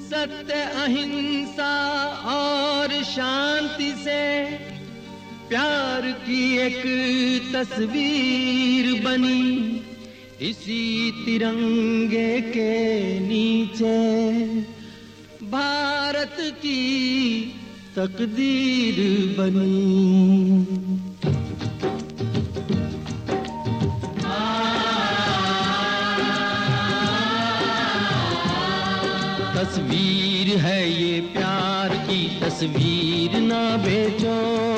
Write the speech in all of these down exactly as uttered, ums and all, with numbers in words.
सत्य अहिंसा और शांति से प्यार की एक तस्वीर बनी इसी तिरंगे के नीचे। भारत की तकदीर बनी। तस्वीर है ये प्यार की, तस्वीर ना बेचो।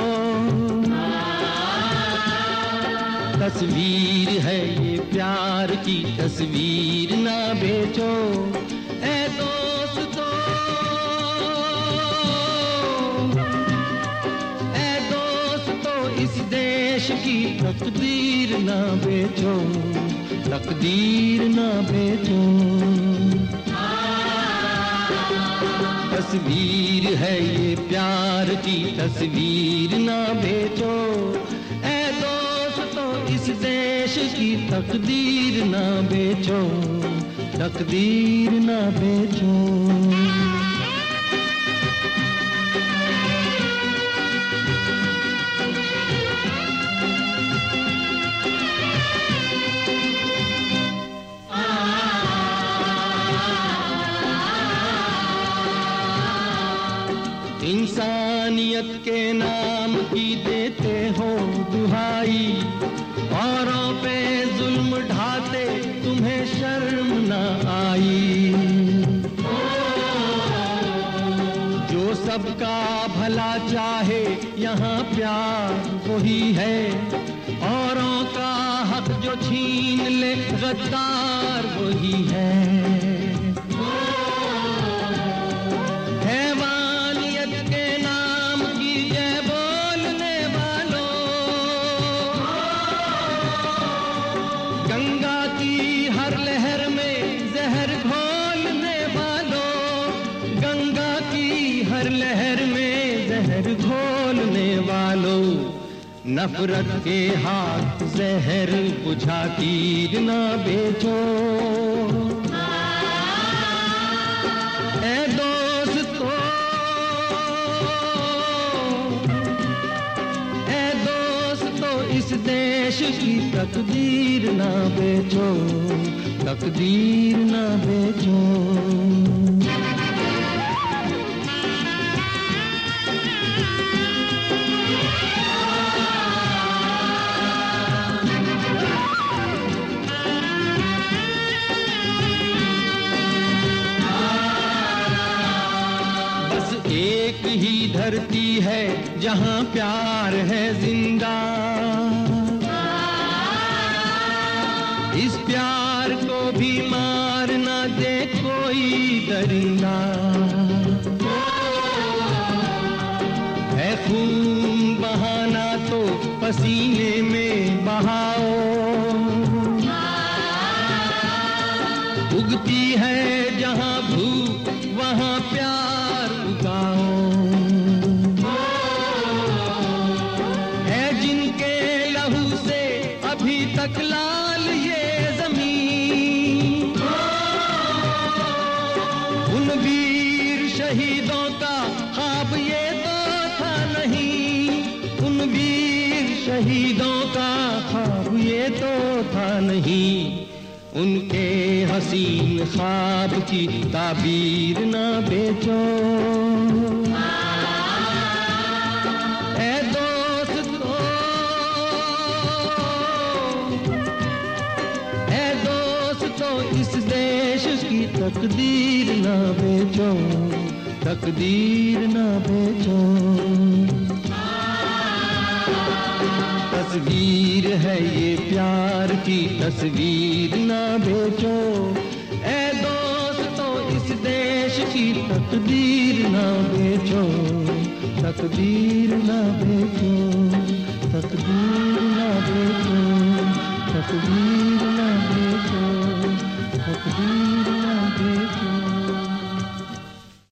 तस्वीर है ये प्यार की, तस्वीर ना बेचो। ऐ दोस्तों, ऐ दोस्तों, इस देश की तकदीर ना बेचो, तकदीर ना बेचो। तस्वीर है ये प्यार की, तस्वीर ना बेचो। ऐ दोस्तों, इस देश की तकदीर ना बेचो, तकदीर ना बेचो। इंसानियत के नाम की देते हो दुहाई, औरों पे जुल्म ढाते तुम्हें शर्म न आई। जो सबका भला चाहे यहाँ प्यार वही है, औरों का हक जो छीन ले गद्दार वही है। नफरत के हाथ जहर बुझा तीर ना बेचो। ऐ दोस्तों, ऐ दोस्तों, इस देश की तकदीर ना बेचो, तकदीर ना बेचो। एक ही धरती है जहां प्यार है जिंदा, इस प्यार को भी मार ना दे कोई दरिंदा। है खून बहाना तो पसीने में बहाओ, उगती है जहां भूख वहां प्यार उगाओ। है जिनके लहू से अभी तक लाल ये जमीन, उन वीर शहीदों का ख्वाब ये तो था नहीं, उन वीर शहीदों का ख्वाब ये तो था नहीं। उनके हसीन ख्वाब की ताबीर ना बेचो। ऐ दोस्तों, ऐ दोस्तों, इस देश की तकदीर ना बेचो, तकदीर ना बेचो। तस्वीर है ये प्यार की, तस्वीर ना बेचो। ऐ दोस्तों, इस देश की तकदीर ना बेचो, तकदीर ना बेचो, तकदीर ना बेचो, तकदीर